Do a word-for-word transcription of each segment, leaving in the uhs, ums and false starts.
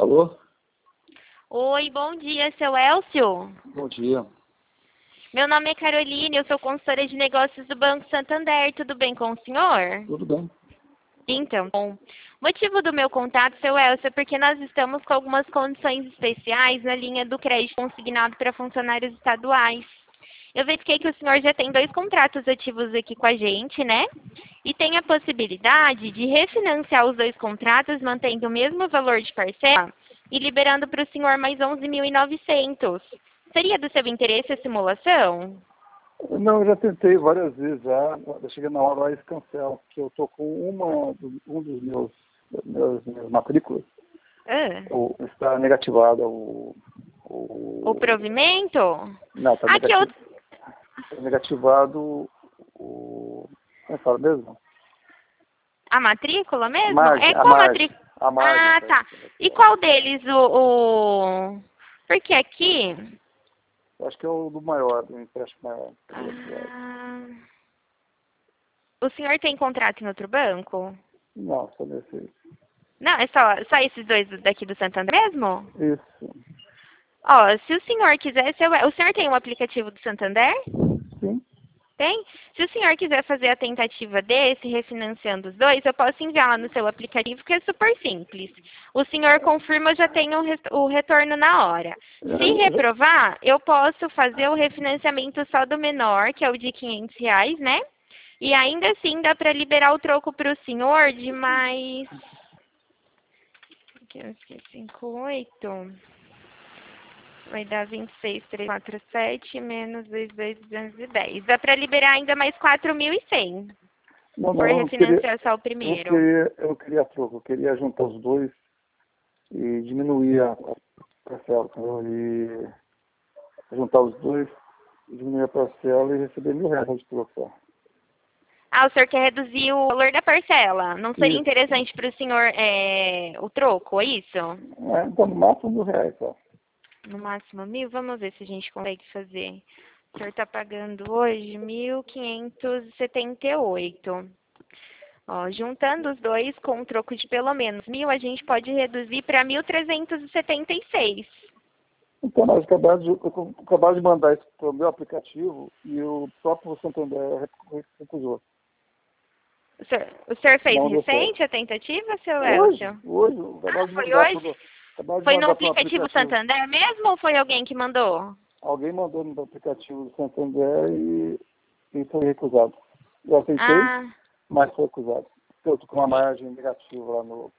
Alô? Oi, bom dia, seu Elcio. Bom dia. Meu nome é Caroline, eu sou consultora de negócios do Banco Santander. Tudo bem com o senhor? Tudo bem? Então, bom. O motivo do meu contato, seu Elcio, é porque nós estamos com algumas condições especiais na linha do crédito consignado para funcionários estaduais. Eu verifiquei que o senhor já tem dois contratos ativos aqui com a gente, né? E tem a possibilidade de refinanciar os dois contratos, mantendo o mesmo valor de parcela e liberando para o senhor mais onze mil e novecentos. Seria do seu interesse a simulação? Não, eu já tentei várias vezes já. Eu cheguei na hora lá e cancela, porque eu estou com uma, um dos meus, meus, meus matrículas. Ah. O, está negativado o... O, o provimento? Não, está Aqui negati... eu... tá negativado o... Como é que fala mesmo? A matrícula mesmo? Margem, é a qual margem, matrícula? a margem. Ah, tá. E qual deles o, o... Porque aqui... Eu acho que é o do maior, do empréstimo maior. Ah... O senhor tem contrato em outro banco? Não, só nesse. Não, é só, só esses dois daqui do Santander mesmo? Isso. Ó, se o senhor quiser... Seu... O senhor tem um aplicativo do Santander? Sim. Tem? Se o senhor quiser fazer a tentativa desse, refinanciando os dois, eu posso enviar lá no seu aplicativo, que é super simples. O senhor confirma, eu já tenho o, ret o retorno na hora. Se reprovar, eu posso fazer o refinanciamento só do menor, que é o de quinhentos reais, né? E ainda assim dá para liberar o troco para o senhor de mais... Aqui, cinco, oito... Vai dar vinte e seis, trezentos e quarenta e sete menos vinte e dois mil duzentos e dez. Dá para liberar ainda mais quatro mil e cem. Não, Por não, eu queria, refinanciar só o eu primeiro. queria, eu queria troco, eu queria juntar os dois e diminuir a parcela, entendeu? E juntar os dois, diminuir a parcela e receber mil reais de troco só. Ah, o senhor quer reduzir o valor da parcela. Não seria Isso. interessante para o senhor é, o troco, é isso? É, então, no máximo mil reais só. No máximo mil? Vamos ver se a gente consegue fazer. O senhor está pagando hoje mil quinhentos e setenta e oito. Ó, juntando os dois com um troco de pelo menos mil, a gente pode reduzir para mil trezentos e setenta e seis. Então, nós acabamos de, eu acabamos de mandar isso para o meu aplicativo e o próprio Santander recusou. O senhor, o senhor fez Não deu recente certo. a tentativa, seu Hoje, Elcio? hoje, eu acabamos Ah, de foi mandar hoje? pro, acabamos de Foi no mandar para o aplicativo aplicativo. Santander mesmo ou foi alguém que mandou? Alguém mandou no aplicativo do Santander e, e foi recusado. Eu aceitei, Ah, mas foi recusado. Eu estou com uma margem negativa lá no...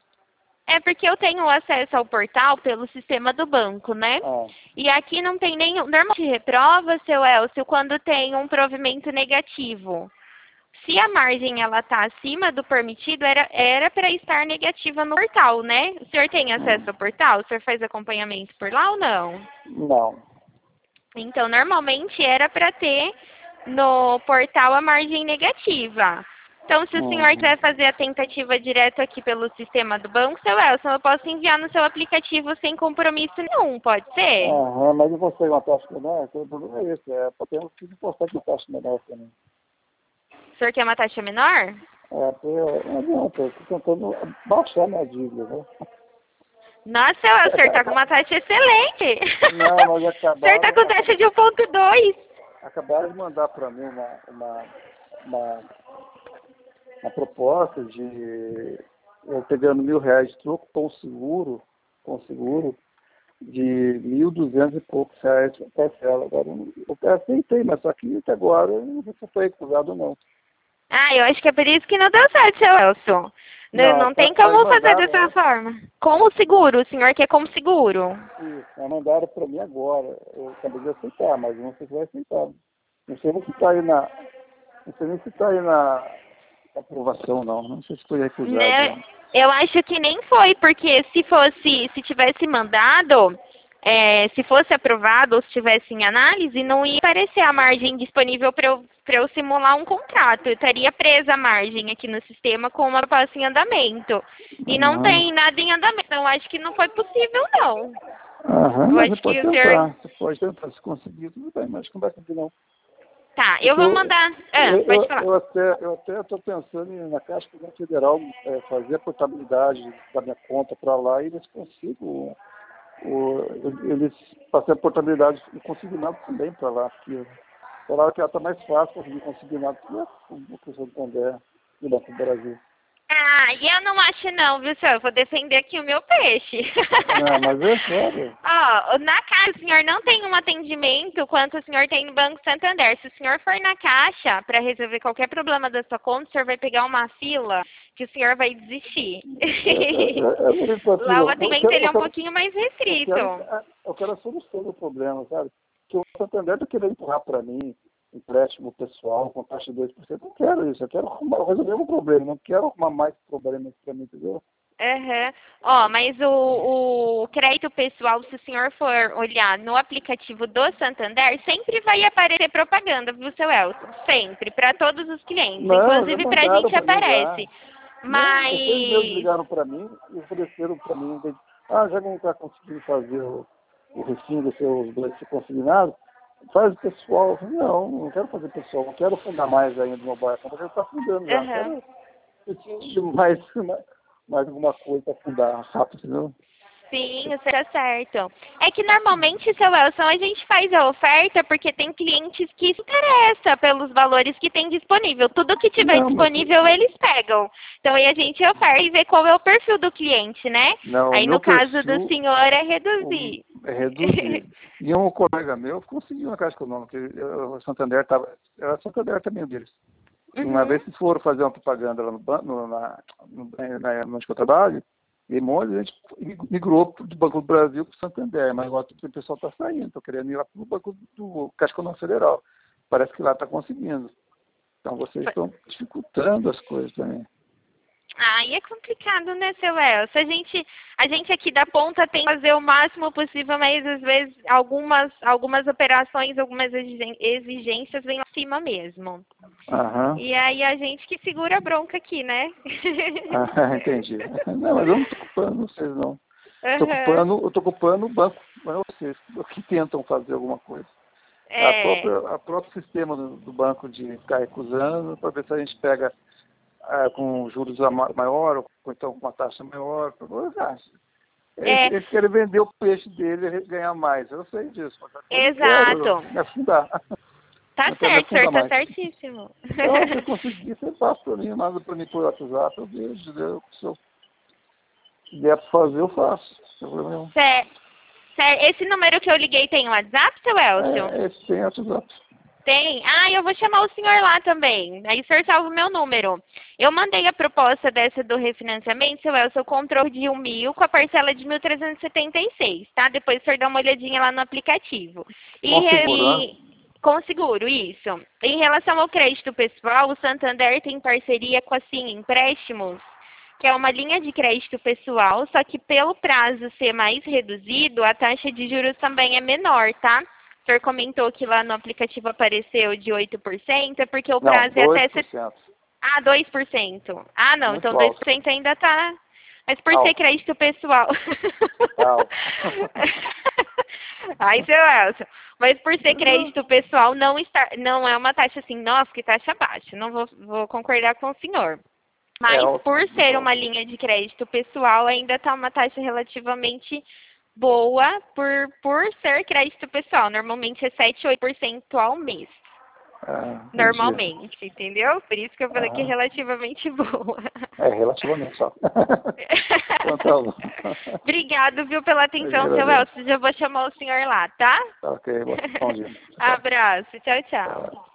é porque eu tenho acesso ao portal pelo sistema do banco, né? Ah, E aqui não tem nenhum... Normalmente reprova, seu Elcio, quando tem um provimento negativo. Se a margem ela está acima do permitido, era era para estar negativa no portal, né? O senhor tem acesso ao portal? O senhor faz acompanhamento por lá ou não? não. Então, normalmente era para ter no portal a margem negativa. Então, se o senhor Uhum. quiser fazer a tentativa direto aqui pelo sistema do banco, seu Elson, eu posso enviar no seu aplicativo sem compromisso nenhum, pode ser? Aham, mas eu consegue uma taxa menor? O problema é esse, é podemos que postar uma taxa menor também. O senhor quer uma taxa menor? É, porque não adianta, eu estou tentando baixar minha dívida, né? Nossa, seu Elson, o senhor está com uma taxa excelente. Não, mas O senhor está acabaram, com taxa de um ponto dois. acabaram de mandar para mim uma, uma, uma, uma proposta de eu pegando mil reais de troco com seguro, com seguro de mil duzentos e poucos reais parcela. Agora, eu aceitei, mas só que até agora eu não sei se foi recusado ou não. Ah, eu acho que é por isso que não deu certo, seu Elson. Não, Não, não tem mas como fazer mandaram, dessa né? forma. Com o seguro, o senhor quer como seguro? Isso, mas mandaram para mim agora. Eu acabei de aceitar, mas não sei se vai aceitar. Não sei nem se está aí na. Não sei nem se está aí na aprovação, não. Não sei se foi recusado. Né? Não. Eu acho que nem foi, porque se fosse, se tivesse mandado, é, se fosse aprovado ou se tivesse em análise, não ia aparecer a margem disponível para eu, para eu simular um contrato. Eu estaria presa a margem aqui no sistema com uma proposta em andamento. E não Aham, tem nada em andamento. Então, eu acho que não foi possível, não. Aham, Eu mas acho você que pode o senhor... tentar. Você pode tentar. Se conseguir, tudo bem, mas não vai conseguir, não. Tá, eu vou mandar... Ah, eu, pode eu, falar. eu até eu até estou pensando em, na Caixa Econômica Federal, é, fazer a portabilidade da minha conta para lá e eles consigam, o, eles passam a portabilidade e consignado também para lá, porque falaram que ela está mais fácil conseguir consignado que a o Santander e o Banco do Brasil. Ah, e eu não acho não, viu, senhor? Eu vou defender aqui o meu peixe. Não, mas é sério. Ó, na Caixa o senhor não tem um atendimento quanto o senhor tem no Banco Santander. Se o senhor for na Caixa para resolver qualquer problema da sua conta, o senhor vai pegar uma fila que o senhor vai desistir. É, é, é, é, Lá o eu atendimento quero, ele é eu um quero, pouquinho mais eu restrito. quero, eu quero a solução do problema, sabe? Que o Santander está querendo empurrar para mim empréstimo pessoal com taxa de dois por cento. Eu não quero isso, eu quero arrumar, resolver um problema, não quero arrumar mais problemas para mim, entendeu? Uhum. Ó, mas o, o crédito pessoal, se o senhor for olhar no aplicativo do Santander, sempre vai aparecer propaganda, viu, seu Elton? Sempre, para todos os clientes. Não, já Inclusive para a mandaram gente para mim já. aparece. Não, vocês mesmos Mas... ligaram para mim e ofereceram para mim, ah, já que não está conseguindo fazer o, o refim dos seus dois consignados, faz pessoal. Eu falei, não, não quero fazer pessoal, não quero fundar mais ainda no mobile, porque já está fundando já. Uhum. Quero, preciso de mais, mais, mais alguma coisa para fundar rápido, entendeu? Sim, você tá certo. É que normalmente, seu Elson, a gente faz a oferta porque tem clientes que se interessam pelos valores que tem disponível. Tudo que tiver Não, mas disponível, eles pegam. Então aí a gente oferta e vê qual é o perfil do cliente, né? não, o Aí meu no caso do perfil senhor é o, reduzir. é reduzir. E um colega meu conseguiu na Caixa Econômica, o Santander estava, era Santander também deles. Uma Uhum. vez que foram fazer uma propaganda lá no banco, no, na, no, na, onde eu trabalho, e um monte de gente migrou do Banco do Brasil para o Santander, mas agora o pessoal está saindo, estão querendo ir lá para o Banco do Caixa Econômica Federal. Parece que lá está conseguindo. Então vocês estão dificultando as coisas também. Aí é complicado, né, seu Elcio? A gente, a gente aqui da ponta tem que fazer o máximo possível, mas às vezes algumas, algumas operações, algumas exigências vêm acima mesmo. Aham. E aí a gente que segura a bronca aqui, né? Ah, entendi. Não, mas eu não estou culpando vocês, não. Estou Uhum. culpando, eu estou culpando o banco, não vocês, que tentam fazer alguma coisa. A É, própria, a próprio sistema do, do banco de ficar recusando, para ver se a gente pega ah, com juros a ma- maior, ou então com uma taxa maior. Ah, eles, é, eles querem vender o peixe dele e ganhar mais. Eu sei disso, mas eu não quero exato. me afundar. Tá Não quero me certo, senhor, afundar tá mais. certíssimo. Então, se eu conseguir, você passa para mim, manda para mim por WhatsApp, eu vejo, entendeu? Se eu der para fazer, eu faço. Não tem problema nenhum. Certo. Certo. Esse número que eu liguei tem WhatsApp, seu Elcio? É, esse tem WhatsApp. Tem? Ah, eu vou chamar o senhor lá também. Aí o senhor salva o meu número. Eu mandei a proposta dessa do refinanciamento, seu Elcio, eu controle de um mil com a parcela de mil trezentos e setenta e seis, tá? Depois o senhor dá uma olhadinha lá no aplicativo. E, Com re- seguro, né? e- com seguro, isso. Em relação ao crédito pessoal, o Santander tem parceria com a Sim Empréstimos, que é uma linha de crédito pessoal, só que pelo prazo ser mais reduzido, a taxa de juros também é menor, tá? O senhor comentou que lá no aplicativo apareceu de oito por cento, é porque o Não, prazo é até... dois por set- cento. Ah, dois por cento. Ah, não, então Muito dois alto. por cento ainda tá... Mas por ser Alto. crédito pessoal... Alto. Ai, seu Elcio. Mas por ser crédito pessoal, não, está, não é uma taxa assim, nossa, que taxa baixa. Não vou, vou concordar com o senhor. Mas É alto. por Muito ser alto. uma linha de crédito pessoal, ainda está uma taxa relativamente boa por, por ser crédito pessoal. Normalmente é sete, oito por cento ao mês. Ah, entendi. Normalmente, entendeu? Por isso que eu falei que é Ah, relativamente boa. é, relativamente só. Então tá bom. Obrigado, viu, pela Eu atenção, seu agradeço. Elcio. Já vou chamar o senhor lá, tá? Tá ok, bom dia. Abraço. Tchau, tchau. Tchau.